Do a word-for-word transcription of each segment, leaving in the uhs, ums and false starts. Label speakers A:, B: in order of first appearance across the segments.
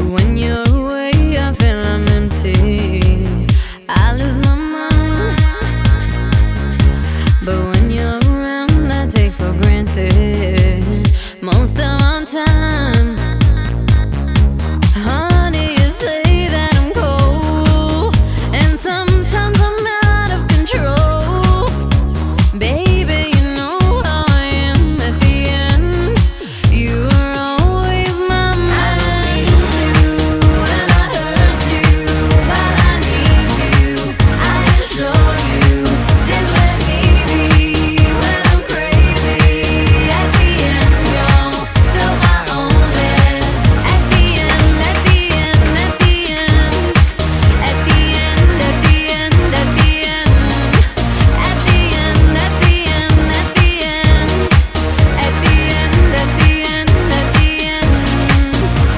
A: When you're away, I feel I'm empty. I lose my mind. But when you're around, I take for granted most of our time. Honey, you say that I'm cold, and sometimes I'm out of control. Baby, you know how I am at the end. You are always my mind. When I hurt you, but I need you. I assure you, just let me be. When I'm crazy, at the end, you're still my only. At the end, at the end, at the end, at the end, at the end, at the end, at the end, at the end, at the end, at the end, at the end, at the end.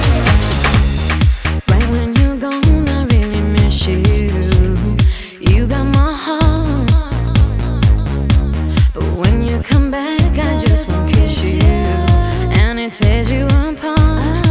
A: Right when you're gone, I really miss you. You got my heart, but when you come back, I just won't kiss you, and it tears you apart.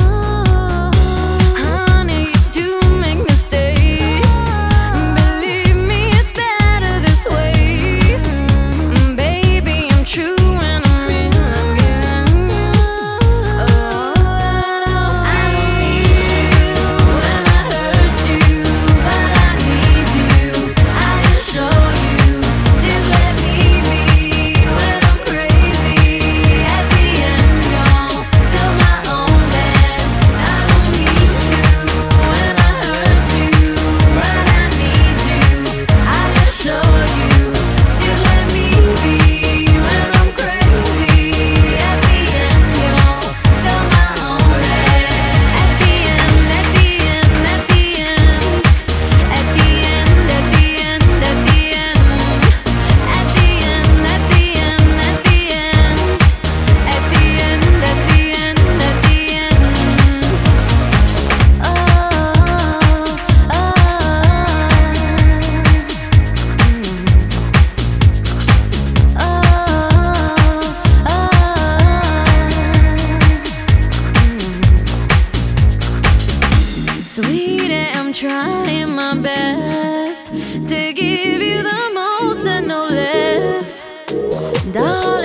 A: Honey, you do make mistakes. Believe me, it's better this way. Baby, I'm true and I'm real again. Oh, I need you when I hurt you, but I need you. I assure you, just let me be. When I'm crazy, at the end, you're still my only. I don't need to when I hurt you, but I need you. I assure you, just let me be. When I'm crazy, at the end, you're still my only. At the end, at the end, at the end, at the end, at the end, at the end, at the end, at the end, at the end, at the end, at the end, at the end. Oh, oh, Sweetie, I'm trying my best to give you the most and no less. Darling,